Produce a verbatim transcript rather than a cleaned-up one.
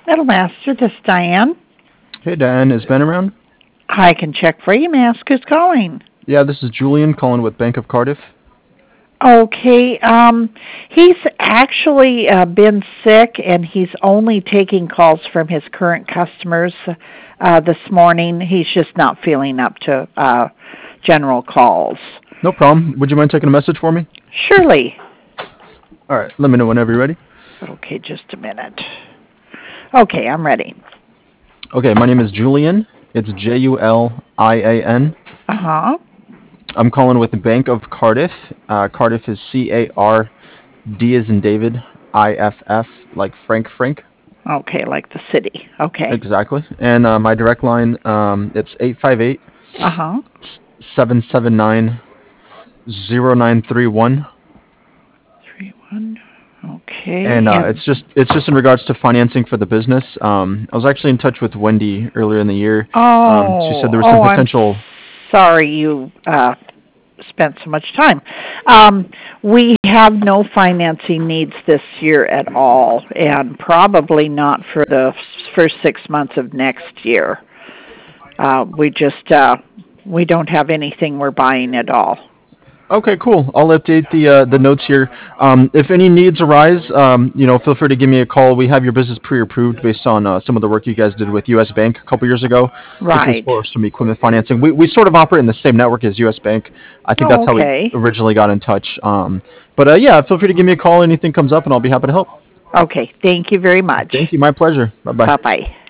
Little Master, this is Diane. Hey, Dan, is Ben around? I can check for you. May I ask who's calling? Yeah, this is Julian calling with Bank of Cardiff. Okay, um, he's actually uh, been sick, and he's only taking calls from his current customers uh, this morning. He's just not feeling up to uh, general calls. No problem. Would you mind taking a message for me? Surely. All right, let me know whenever you're ready. Okay, just a minute. Okay, I'm ready. Okay, my name is Julian. It's J U L I A N. Uh-huh. I'm calling with the Bank of Cardiff. Uh, Cardiff is C A R D as in David, I F F, like Frank Frank. Okay, like the city. Okay. Exactly. And uh, my direct line, um, it's eight five eight, Uh-huh. seven seven nine, zero nine three one. Three one. Okay. And uh, And it's just it's just in regards to financing for the business. Um, I was actually in touch with Wendy earlier in the year. Um, she oh, said there was some oh, I'm potential. sorry you uh spent so much time. Um, we have no financing needs this year at all, and probably not for the first six months of next year. Uh, we just uh, we don't have anything we're buying at all. Okay, cool. I'll update the uh, the notes here. Um, if any needs arise, um, you know, feel free to give me a call. We have your business pre-approved based on uh, some of the work you guys did with U S. Bank a couple years ago. This was Right. for some equipment financing. We we sort of operate in the same network as U S. Bank. I think that's Oh, how we okay. originally got in touch. Um, but uh, yeah, feel free to give me a call. Anything comes up, and I'll be happy to help. Okay. Thank you very much. Thank you. My pleasure. Bye bye. Bye bye.